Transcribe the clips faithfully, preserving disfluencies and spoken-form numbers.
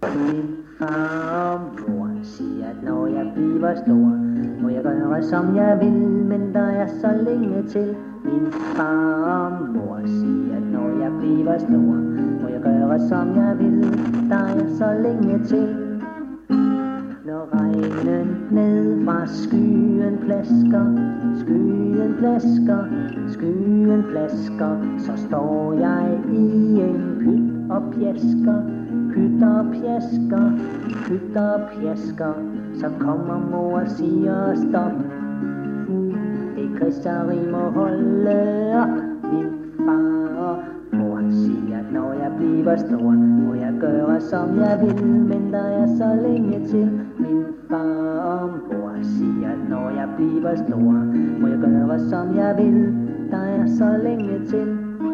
Min far og mor siger, at når jeg bliver stor, må jeg gøre som jeg vil, men der er så længe til. Min far og mor siger, at når jeg bliver stor, må jeg gøre som jeg vil, der er så længe til. Når regnen ned fra skyen plasker, skyen plasker, skyen plasker, så står jeg i en pyt og pjasker, pyt og pjasker, pyt og pjasker. Så kommer mor og siger stop, det kristeri må holde op. Min far og mor siger, at når jeg bliver stor, må jeg gøre som jeg vil, men der er så længe til. Min far og mor siger, at når jeg bliver stor, må jeg gøre som jeg vil, der er så længe til.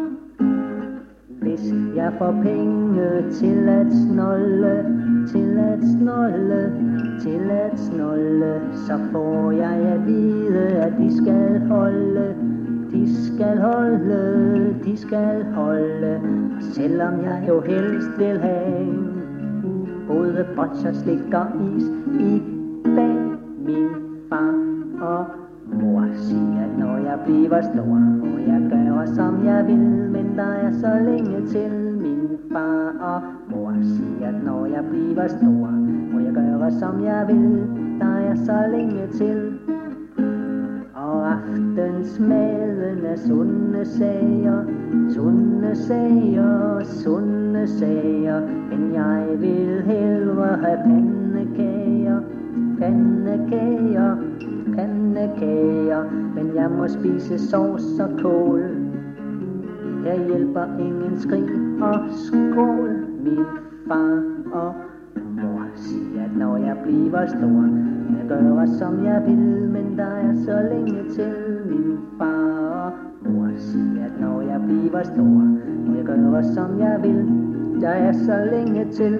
Hvis jeg får penge til at snolde, til at snolde, til at snolde, så får jeg at vide, at de skal holde, de skal holde, de skal holde. Og selvom jeg jo helst vil have både botsjer, slik og is i dag. Min far og mor siger, at når jeg bliver stor, må jeg gøre som jeg vil, men der er så længe til. Min far og mor siger, at når jeg bliver stor, må jeg gøre som jeg vil, der er så længe til. Og aftensmaden er sunde sager, sunde sager, sunde sager, men jeg vil hellere have pandekager, pandekager, pandekager, men jeg må spise sovs og kål. Her hjælper ingen skrig og skål. Min far og mor siger, at når jeg bliver stor, jeg gør som jeg vil, men der er så længe til. Min far og mor siger, at når jeg bliver stor, må jeg gøre som jeg vil, der er så længe til.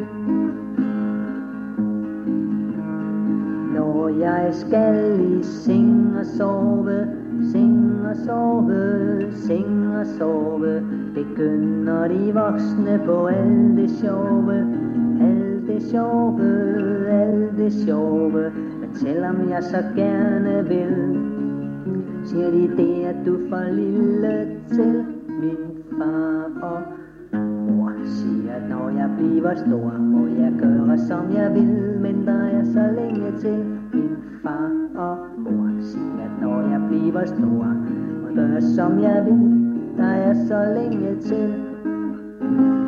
Når jeg skal i seng og sove, seng og sove, seng og sove, begynder de voksne på alt det sjove, alt det sjove, alt det sjove. Men selvom jeg så gerne vil, siger de det, at du er for lille til. Min far og mor siger, at når jeg bliver stor, må jeg gøre som jeg vil, men der er så længe til. Min far og mor siger, at når jeg bliver stor, må jeg gøre som jeg vil, der er så længe til.